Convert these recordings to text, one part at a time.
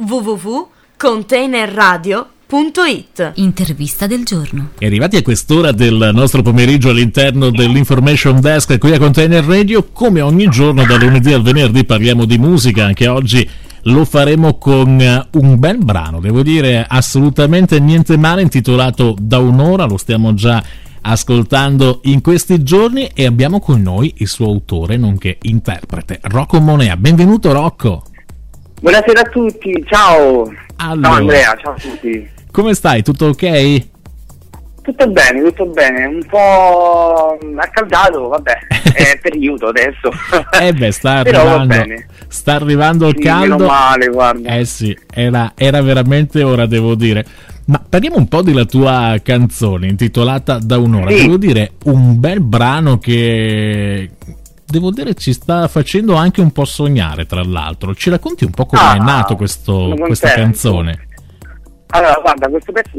www.containerradio.it. Intervista del giorno. E arrivati a quest'ora del nostro pomeriggio all'interno dell'Information Desk qui a Container Radio, come ogni giorno dal lunedì al venerdì parliamo di musica. Anche oggi lo faremo con un bel brano, devo dire assolutamente niente male, intitolato Da un'ora. Lo stiamo già ascoltando in questi giorni e abbiamo con noi il suo autore nonché interprete, Rocco Monea. Benvenuto Rocco. Buonasera a tutti, ciao. Allora, ciao Andrea, ciao a tutti. Come stai? Tutto ok? Tutto bene, un po' accaldato, vabbè, è periodo adesso. Sta Però va arrivando, bene. sta arrivando il Sì, caldo. meno male, guarda. Sì, era veramente ora, devo dire. Ma parliamo un po' della tua canzone intitolata Da un'ora. Sì. Devo dire, un bel brano che, devo dire, ci sta facendo anche un po' sognare, tra l'altro. Ci racconti un po' come è nato sono questa contento. canzone? Allora, guarda, questo pezzo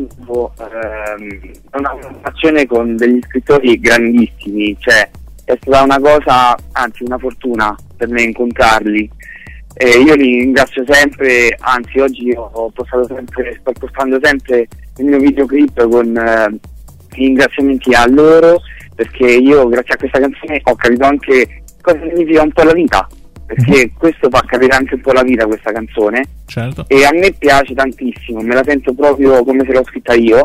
è una collaborazione con degli scrittori grandissimi, cioè è stata una cosa, anzi una fortuna per me incontrarli. Io li ringrazio sempre, anzi oggi sto postando sempre il mio videoclip con ringraziamenti a loro, perché io grazie a questa canzone ho capito anche cosa significa un po' la vita, perché questo fa capire anche un po' la vita, questa canzone. Certo. E a me piace tantissimo, me la sento proprio come se l'ho scritta io,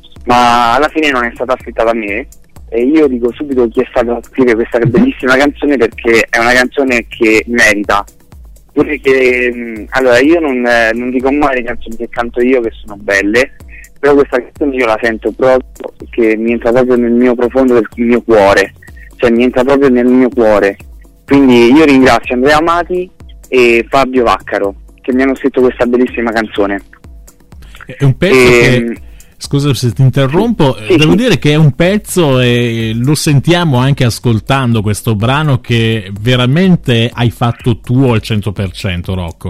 ma alla fine non è stata scritta da me. E io dico subito chi è stato a scrivere questa bellissima canzone, perché è una canzone che merita. Pure che allora io non dico mai le canzoni che canto io che sono belle, però questa canzone io la sento proprio che mi entra proprio nel mio profondo del mio cuore, cioè mi entra proprio nel mio cuore. Quindi io ringrazio Andrea Amati e Fabio Vaccaro che mi hanno scritto questa bellissima canzone. È un pezzo che, scusa se ti interrompo, sì, devo sì. dire che è un pezzo, e lo sentiamo anche ascoltando questo brano, che veramente hai fatto tuo al 100%, Rocco.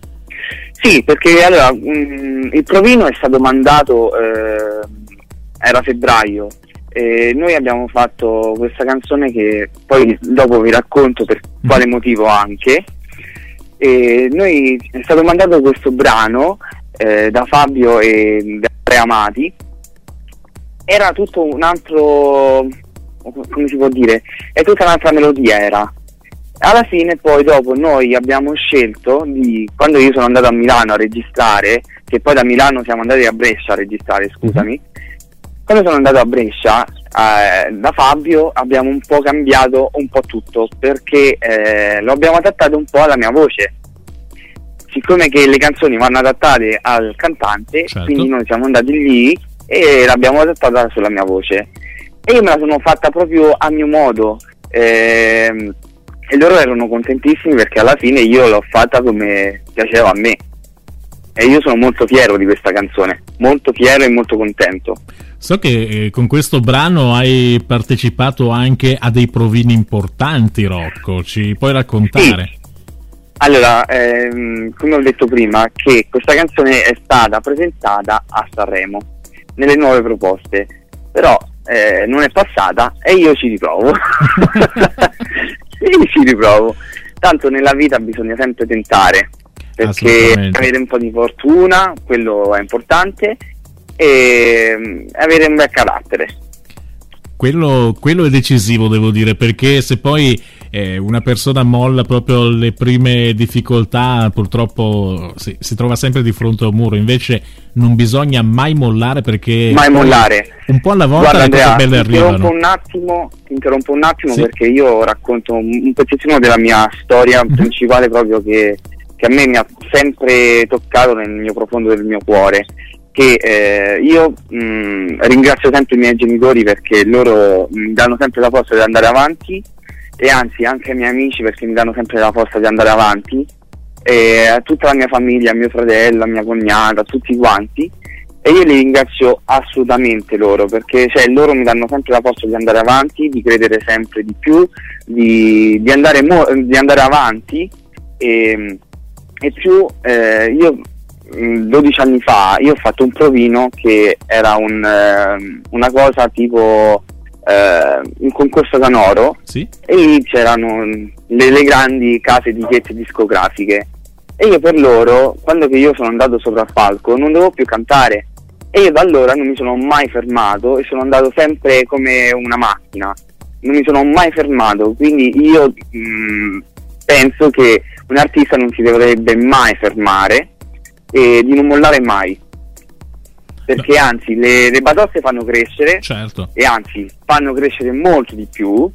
Sì, perché allora il provino è stato mandato, era febbraio, e noi abbiamo fatto questa canzone che poi dopo vi racconto per quale motivo anche. E noi è stato mandato questo brano da Fabio e da Andrea Amati. Era tutto un altro, come si può dire, è tutta un'altra melodia era. Alla fine poi dopo noi abbiamo scelto di, quando io sono andato a Milano a registrare, che poi da Milano siamo andati a Brescia a registrare, scusami, quando sono andato a Brescia da Fabio abbiamo un po' cambiato un po' tutto, perché lo abbiamo adattato un po' alla mia voce, siccome che le canzoni vanno adattate al cantante. Certo. Quindi noi siamo andati lì e l'abbiamo adattata sulla mia voce e io me la sono fatta proprio a mio modo, e loro erano contentissimi perché alla fine io l'ho fatta come piaceva a me e io sono molto fiero di questa canzone, molto fiero e molto contento. So che con questo brano hai partecipato anche a dei provini importanti, Rocco, ci puoi raccontare? Sì. Allora, come ho detto prima, che questa canzone è stata presentata a Sanremo nelle nuove proposte, però non è passata e io ci riprovo. Io ci riprovo. Tanto nella vita bisogna sempre tentare, perché avere un po' di fortuna, quello è importante, e avere un bel carattere. Quello è decisivo, devo dire, perché se poi una persona molla proprio alle prime difficoltà, purtroppo si trova sempre di fronte a un muro. Invece non bisogna mai mollare, perché mai mollare. Un po' alla volta. Guarda, le Andrea, cose belle arrivano. Ti interrompo un attimo, sì. Perché io racconto un pezzettino della mia storia principale, proprio che a me mi ha sempre toccato nel mio profondo del mio cuore. Che io ringrazio sempre i miei genitori, perché loro mi danno sempre la forza di andare avanti, e anzi anche ai miei amici, perché mi danno sempre la forza di andare avanti, e a tutta la mia famiglia, a mio fratello, a mia cognata, a tutti quanti, e io li ringrazio assolutamente loro, perché loro mi danno sempre la forza di andare avanti, di credere sempre di più, di andare avanti, e più io 12 anni fa io ho fatto un provino che era una cosa tipo un concorso canoro, sì? E lì c'erano le grandi case etichette discografiche, e io per loro, quando che io sono andato sopra il palco, non dovevo più cantare, e io da allora non mi sono mai fermato e sono andato sempre come una macchina, non mi sono mai fermato. Quindi io penso che un artista non si dovrebbe mai fermare e di non mollare mai, perché anzi le batoste fanno crescere, certo, e anzi fanno crescere molto di più,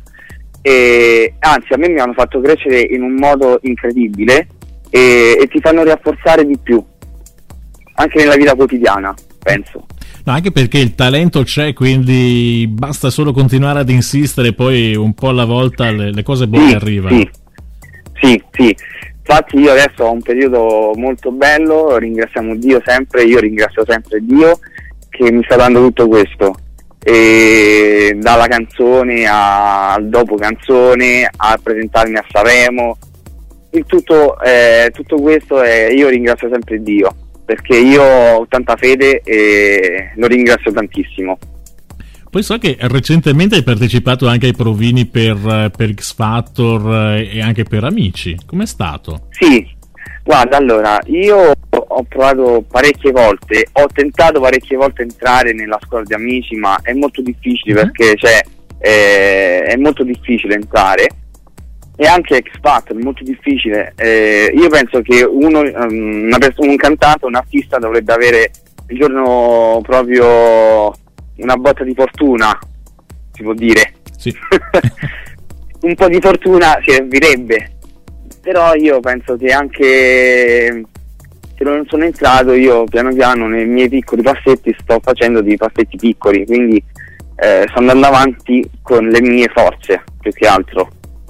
e anzi a me mi hanno fatto crescere in un modo incredibile, e ti fanno rafforzare di più anche nella vita quotidiana, penso. No, anche perché il talento c'è, quindi basta solo continuare ad insistere, poi un po' alla volta le cose buone arrivano. Sì. Infatti io adesso ho un periodo molto bello, ringraziamo Dio sempre, io ringrazio sempre Dio che mi sta dando tutto questo, e dalla canzone al dopo canzone, a presentarmi a Sanremo, il tutto questo io ringrazio sempre Dio, perché io ho tanta fede e lo ringrazio tantissimo. Poi so che recentemente hai partecipato anche ai provini per X Factor e anche per Amici. Com'è stato? Sì, guarda, allora, io ho provato parecchie volte, ho tentato parecchie volte entrare nella scuola di Amici, ma è molto difficile, perché è molto difficile entrare, e anche X Factor è molto difficile. Io penso che un cantante, un artista dovrebbe avere il giorno proprio una botta di fortuna, si può dire. Sì. Un po' di fortuna servirebbe, però io penso che anche se non sono entrato, io piano piano nei miei piccoli passetti sto facendo dei passetti piccoli, quindi sto andando avanti con le mie forze più che altro.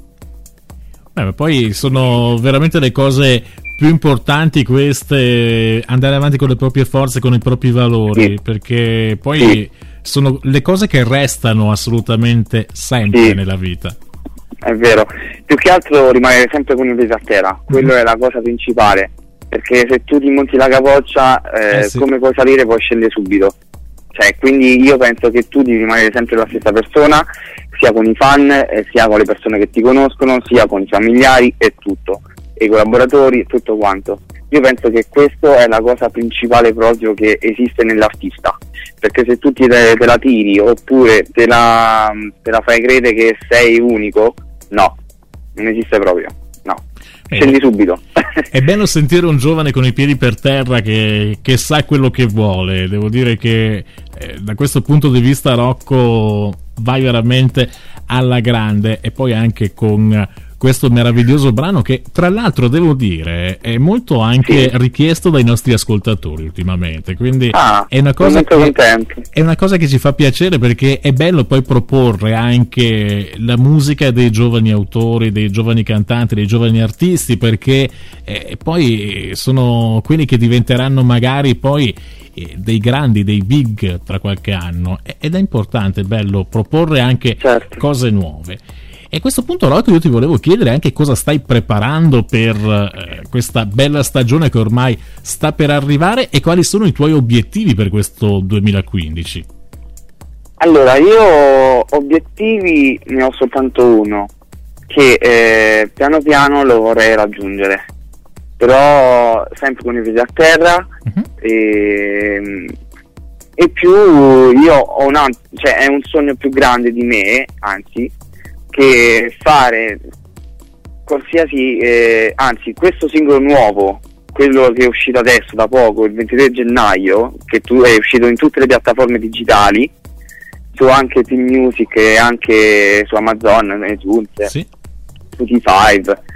Ma poi sono veramente le cose più importanti queste, andare avanti con le proprie forze, con i propri valori, perché poi sono le cose che restano assolutamente sempre nella vita. È vero, più che altro rimanere sempre con il peso a terra, quello è la cosa principale, perché se tu ti monti la capoccia, come puoi salire puoi scendere subito. Cioè, quindi io penso che tu devi rimanere sempre la stessa persona, sia con i fan, sia con le persone che ti conoscono, sia con i familiari e tutto, e i collaboratori, tutto quanto. Io penso che questa è la cosa principale proprio che esiste nell'artista, perché se tu te la tiri oppure te la fai credere che sei unico, no, non esiste proprio, no. Scendi subito. È bello sentire un giovane con i piedi per terra che sa quello che vuole. Devo dire che da questo punto di vista Rocco vai veramente alla grande, e poi anche con questo meraviglioso brano che tra l'altro devo dire è molto anche richiesto dai nostri ascoltatori ultimamente, quindi è una cosa che ci fa piacere, perché è bello poi proporre anche la musica dei giovani autori, dei giovani cantanti, dei giovani artisti, perché poi sono quelli che diventeranno magari poi dei grandi, dei big tra qualche anno, ed è importante, è bello proporre anche cose nuove. E a questo punto, Rocco, io ti volevo chiedere anche cosa stai preparando per questa bella stagione che ormai sta per arrivare, e quali sono i tuoi obiettivi per questo 2015. Allora, io obiettivi ne ho soltanto uno, che piano piano lo vorrei raggiungere, però sempre con i piedi a terra, e più io ho è un sogno più grande di me, anzi, che fare qualsiasi anzi questo singolo nuovo, quello che è uscito adesso da poco, il 23 gennaio, che è uscito in tutte le piattaforme digitali, su anche Team Music e anche su Amazon, iTunes, Spotify.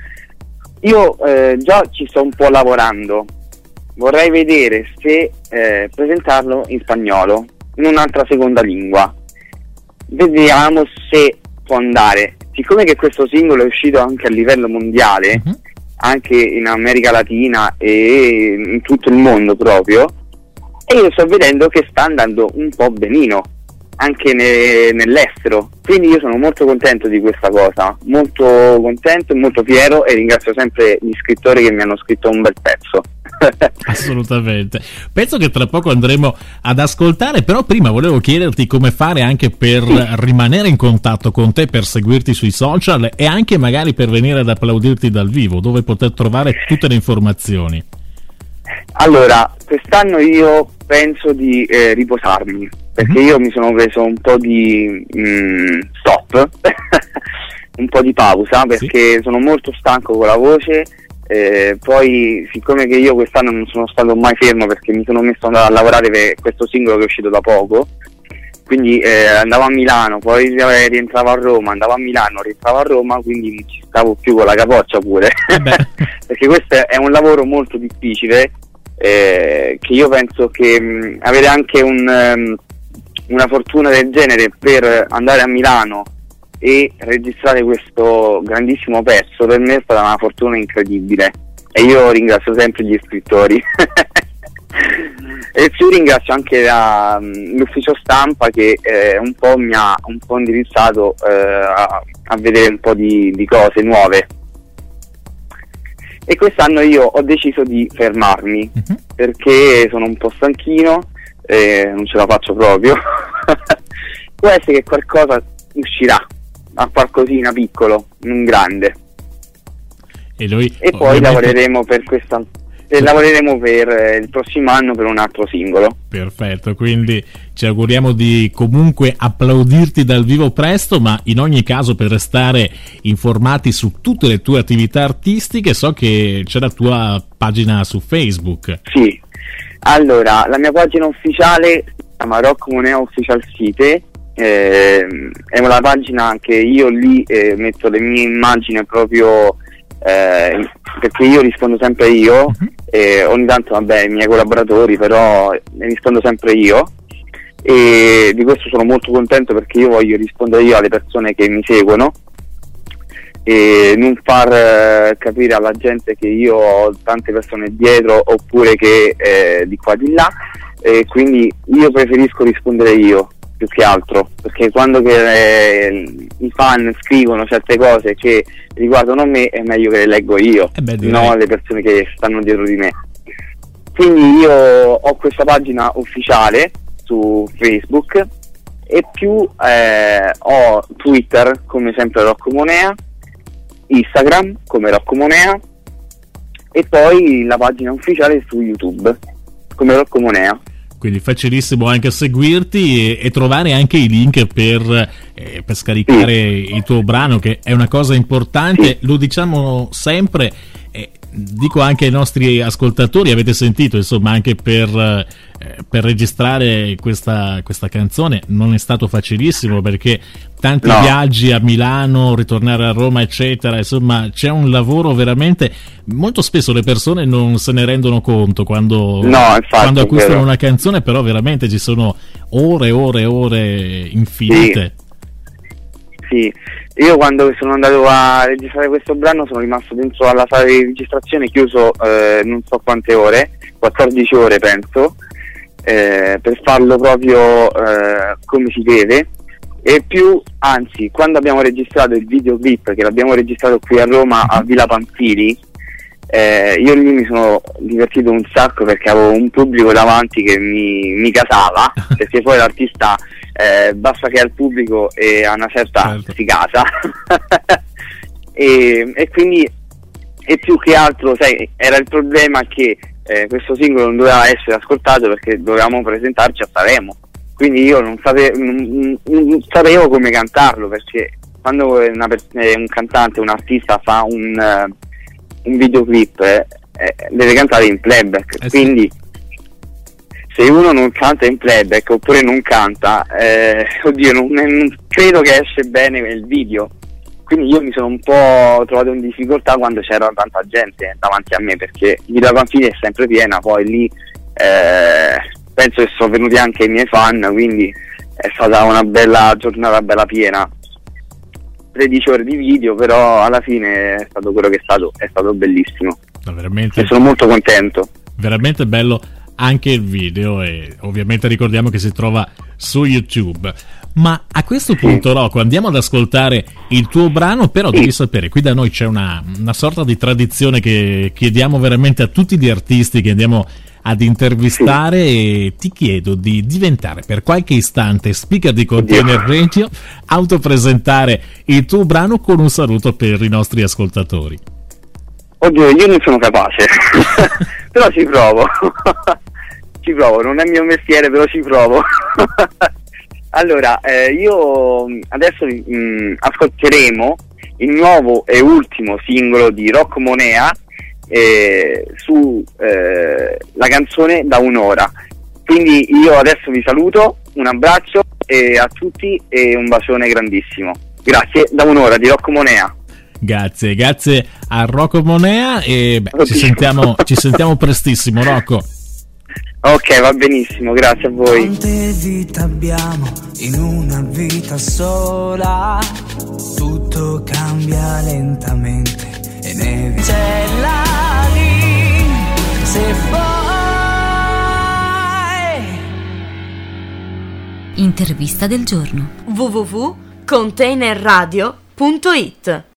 Io già ci sto un po' lavorando, vorrei vedere se presentarlo in spagnolo, in un'altra seconda lingua, vediamo se può andare, siccome che questo singolo è uscito anche a livello mondiale, anche in America Latina e in tutto il mondo proprio, e io sto vedendo che sta andando un po' benino anche nell'estero, quindi io sono molto contento di questa cosa, molto contento e molto fiero, e ringrazio sempre gli scrittori che mi hanno scritto un bel pezzo. Assolutamente. Penso che tra poco andremo ad ascoltare, però prima volevo chiederti come fare anche per rimanere in contatto con te, per seguirti sui social e anche magari per venire ad applaudirti dal vivo, dove poter trovare tutte le informazioni. Allora, quest'anno io penso di riposarmi, perché io mi sono preso un po' di stop, un po' di pausa, perché sono molto stanco con la voce. Poi, siccome che io quest'anno non sono stato mai fermo, perché mi sono messo a lavorare per questo singolo che è uscito da poco, quindi andavo a Milano, poi rientravo a Roma, andavo a Milano, rientravo a Roma, quindi non ci stavo più con la capoccia pure. Perché questo è un lavoro molto difficile, che io penso che avere anche una fortuna del genere per andare a Milano e registrare questo grandissimo pezzo, per me è stata una fortuna incredibile, e io ringrazio sempre gli scrittori. E più ringrazio anche l'ufficio stampa che un po' mi ha un po' indirizzato a vedere un po' di cose nuove. E quest'anno io ho deciso di fermarmi, perché sono un po' stanchino, non ce la faccio proprio. Può essere che qualcosa uscirà, a qualcosina piccolo, non grande. E poi lavoreremo per questa. E lavoreremo per il prossimo anno per un altro singolo. Perfetto, quindi ci auguriamo di comunque applaudirti dal vivo presto, ma in ogni caso, per restare informati su tutte le tue attività artistiche, so che c'è la tua pagina su Facebook. Sì, allora la mia pagina ufficiale si chiama Rock Monea Official Site, è una pagina che io lì metto le mie immagini proprio perché io rispondo sempre io, ogni tanto vabbè i miei collaboratori, però rispondo sempre io, e di questo sono molto contento, perché io voglio rispondere io alle persone che mi seguono e non far capire alla gente che io ho tante persone dietro, oppure che di qua di là, e quindi io preferisco rispondere io più che altro, perché quando i fan scrivono certe cose che riguardano me è meglio che le leggo io, non le persone che stanno dietro di me. Quindi io ho questa pagina ufficiale su Facebook, e più ho Twitter come sempre Rocco Monea, Instagram come Rocco Monea, e poi la pagina ufficiale su YouTube come Rocco Monea. Quindi facilissimo anche seguirti e trovare anche i link per scaricare il tuo brano, che è una cosa importante. Lo diciamo sempre, dico anche ai nostri ascoltatori, avete sentito, insomma, anche per registrare questa canzone non è stato facilissimo, perché tanti viaggi a Milano, ritornare a Roma eccetera, insomma c'è un lavoro veramente, molto spesso le persone non se ne rendono conto quando acquistano una canzone, però veramente ci sono ore infinite. Sì, io quando sono andato a registrare questo brano sono rimasto dentro alla sala di registrazione chiuso non so quante ore, 14 ore penso, per farlo proprio come si deve. E più, anzi, quando abbiamo registrato il videoclip, che l'abbiamo registrato qui a Roma a Villa Pamphili, io lì mi sono divertito un sacco, perché avevo un pubblico davanti che mi casava, perché poi l'artista basta che ha il pubblico e a una certa si casa. e quindi, e più che altro, sai, era il problema che questo singolo non doveva essere ascoltato perché dovevamo presentarci a Sanremo, quindi io non sapevo come cantarlo, perché quando un cantante, un artista fa un videoclip deve cantare in playback, quindi se uno non canta in playback oppure non canta, oddio, non credo che esce bene il video. Quindi io mi sono un po' trovato in difficoltà quando c'era tanta gente davanti a me, perché Villa Pamphili è sempre piena, poi lì penso che sono venuti anche i miei fan, quindi è stata una bella giornata, bella piena. 13 ore di video, però alla fine è stato quello che è stato bellissimo. Veramente, e sono molto contento. Veramente bello anche il video, e ovviamente ricordiamo che si trova su YouTube. Ma a questo punto, Rocco, andiamo ad ascoltare il tuo brano, però devi sapere, qui da noi c'è una sorta di tradizione che chiediamo veramente a tutti gli artisti che andiamo ad intervistare, e ti chiedo di diventare per qualche istante speaker di Container Radio, autopresentare il tuo brano con un saluto per i nostri ascoltatori. Oddio, io non sono capace, però ci provo. Ci provo, non è il mio mestiere, però ci provo. Allora, io adesso ascolteremo il nuovo e ultimo singolo di Rocco Monea su la canzone Da Un'ora. Quindi io adesso vi saluto, un abbraccio a tutti e un bacione grandissimo. Grazie, Da Un'ora di Rocco Monea. Grazie a Rocco Monea e ci sentiamo prestissimo, Rocco. Ok, va benissimo, grazie a voi. Quante vite abbiamo in una vita sola, tutto cambia lentamente e ne c'è la lì, se vuoi. Intervista del giorno. www.containerradio.it